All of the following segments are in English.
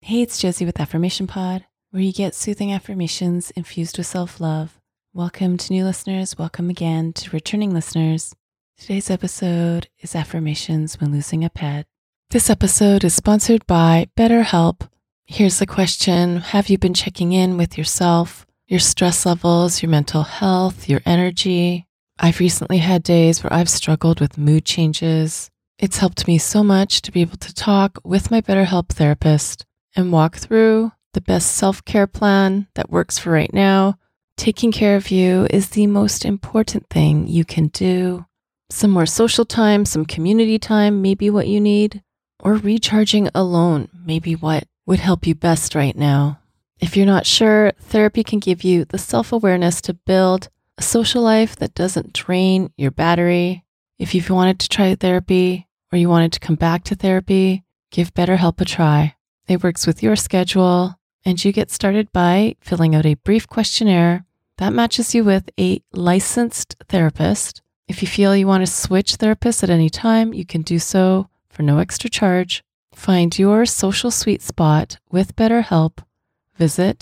Hey, it's Josie with Affirmation Pod, where you get soothing affirmations infused with self-love. Welcome to new listeners. Welcome again to returning listeners. Today's episode is Affirmations When Losing a Pet. This episode is sponsored by BetterHelp. Here's the question. Have you been checking in with yourself, your stress levels, your mental health, your energy? I've recently had days where I've struggled with mood changes. It's helped me so much to be able to talk with my BetterHelp therapist and walk through the best self-care plan that works for right now. Taking care of you is the most important thing you can do. Some more social time, some community time, maybe what you need, or recharging alone, maybe what would help you best right now. If you're not sure, therapy can give you the self-awareness to build a social life that doesn't drain your battery. If you've wanted to try therapy or you wanted to come back to therapy, give BetterHelp a try. It works with your schedule, and you get started by filling out a brief questionnaire that matches you with a licensed therapist. If you feel you want to switch therapists at any time, you can do so for no extra charge. Find your social sweet spot with BetterHelp. Visit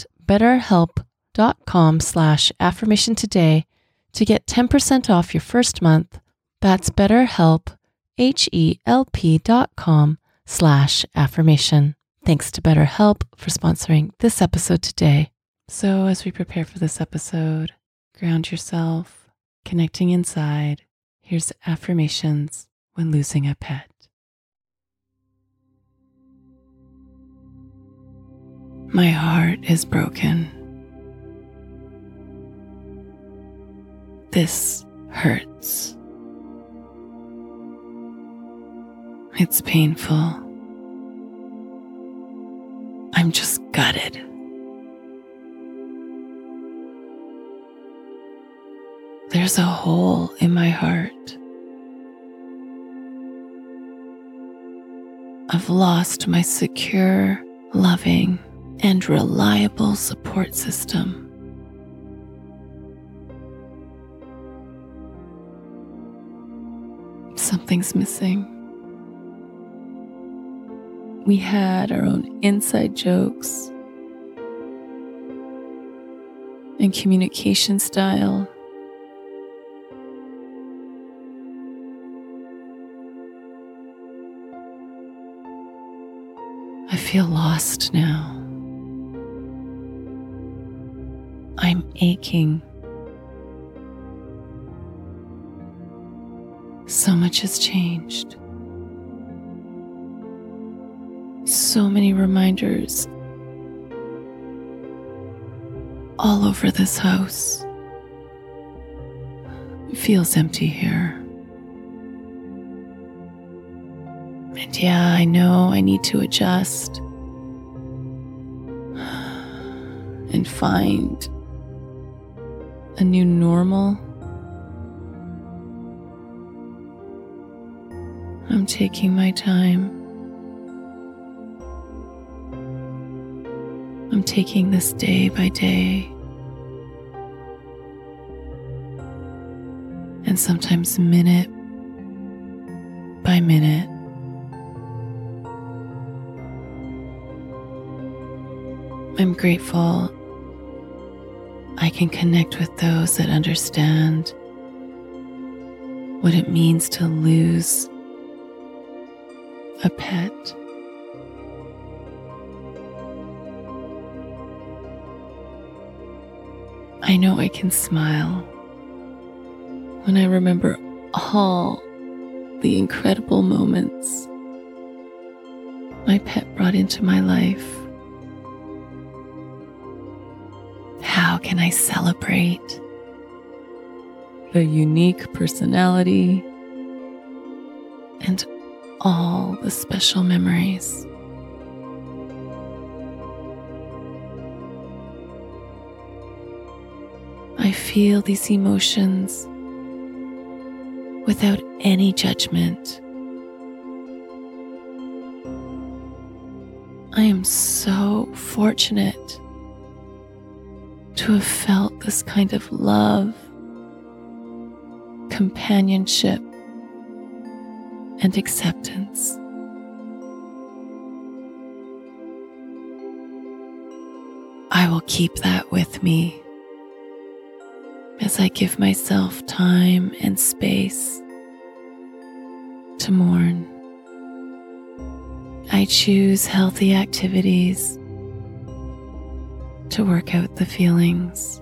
betterhelp.com/affirmation today to get 10% off your first month. That's BetterHelp, HELP.com/affirmation. Thanks to BetterHelp for sponsoring this episode today. So as we prepare for this episode, ground yourself, connecting inside. Here's affirmations when losing a pet. My heart is broken. This hurts. It's painful. I'm just gutted. There's a hole in my heart. I've lost my secure, loving, and reliable support system. Something's missing. We had our own inside jokes and communication style. I feel lost now. I'm aching. So much has changed. So many reminders all over this house. It feels empty here. And yeah, I know I need to adjust and find a new normal. I'm taking my time. I'm taking this day by day, and sometimes minute by minute. I'm grateful I can connect with those that understand what it means to lose a pet. I know I can smile when I remember all the incredible moments my pet brought into my life. How can I celebrate the unique personality and all the special memories? I feel these emotions without any judgment. I am so fortunate to have felt this kind of love, companionship, and acceptance. I will keep that with me as I give myself time and space to mourn. I choose healthy activities to work out the feelings.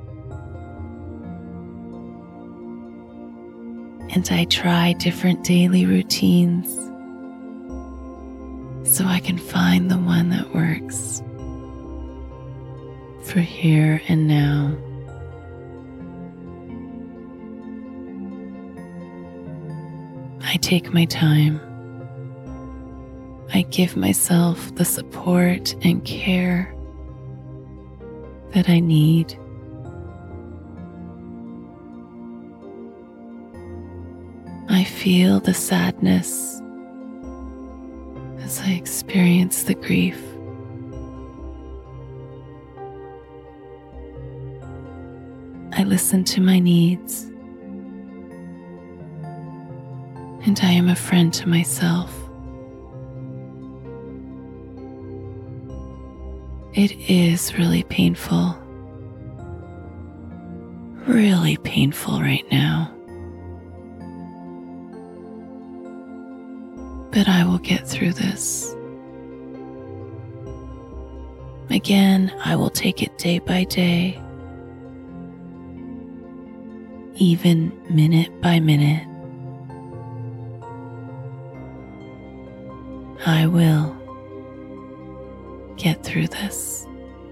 And I try different daily routines so I can find the one that works for here and now. I take my time. I give myself the support and care that I need. I feel the sadness as I experience the grief. I listen to my needs, and I am a friend to myself. It is really painful right now. But I will get through this. Again, I will take it day by day, even minute by minute. I will get through this.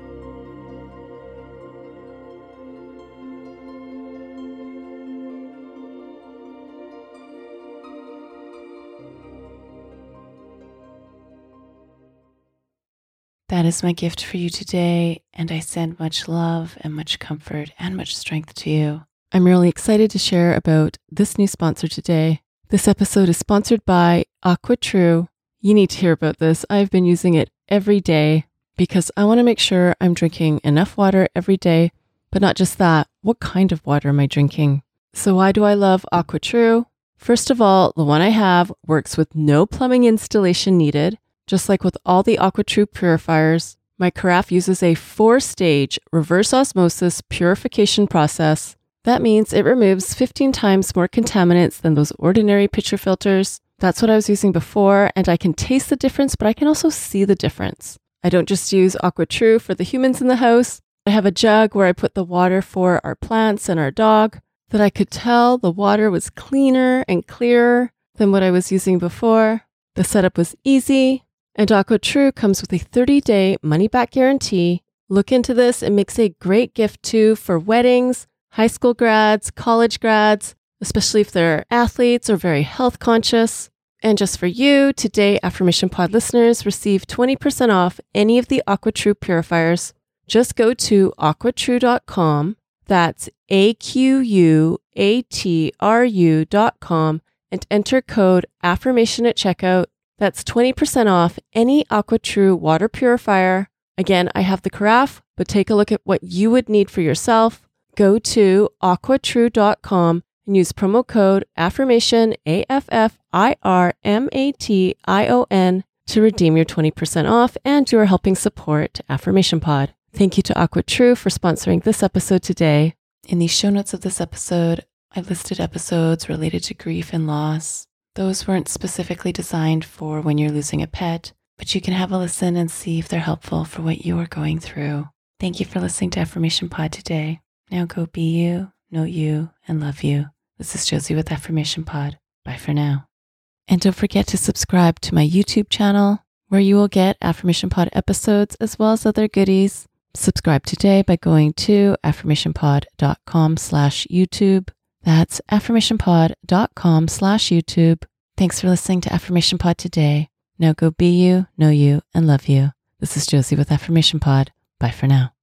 That is my gift for you today, and I send much love and much comfort and much strength to you. I'm really excited to share about this new sponsor today. This episode is sponsored by AquaTru. You need to hear about this. I've been using it every day because I want to make sure I'm drinking enough water every day, but not just that. What kind of water am I drinking? So why do I love AquaTru? First of all, the one I have works with no plumbing installation needed. Just like with all the AquaTru purifiers, my carafe uses a 4-stage reverse osmosis purification process. That means it removes 15 times more contaminants than those ordinary pitcher filters. That's what I was using before, and I can taste the difference, but I can also see the difference. I don't just use AquaTru for the humans in the house. I have a jug where I put the water for our plants and our dog, that I could tell the water was cleaner and clearer than what I was using before. The setup was easy. And AquaTru comes with a 30-day money-back guarantee. Look into this. It makes a great gift too for weddings, high school grads, college grads, especially if they're athletes or very health conscious. And just for you, today Affirmation Pod listeners receive 20% off any of the AquaTru purifiers. Just go to aquatru.com. That's AQUATRU.com and enter code AFFIRMATION at checkout. That's 20% off any AquaTru water purifier. Again, I have the carafe, but take a look at what you would need for yourself. Go to aquatru.com and use promo code AFFIRMATION, AFFIRMATION, to redeem your 20% off, and you are helping support Affirmation Pod. Thank you to AquaTru for sponsoring this episode today. In the show notes of this episode, I listed episodes related to grief and loss. Those weren't specifically designed for when you're losing a pet, but you can have a listen and see if they're helpful for what you are going through. Thank you for listening to Affirmation Pod today. Now go be you, know you, and love you. This is Josie with Affirmation Pod. Bye for now. And don't forget to subscribe to my YouTube channel, where you will get Affirmation Pod episodes as well as other goodies. Subscribe today by going to affirmationpod.com/YouTube. That's affirmationpod.com/YouTube. Thanks for listening to Affirmation Pod today. Now go be you, know you, and love you. This is Josie with Affirmation Pod. Bye for now.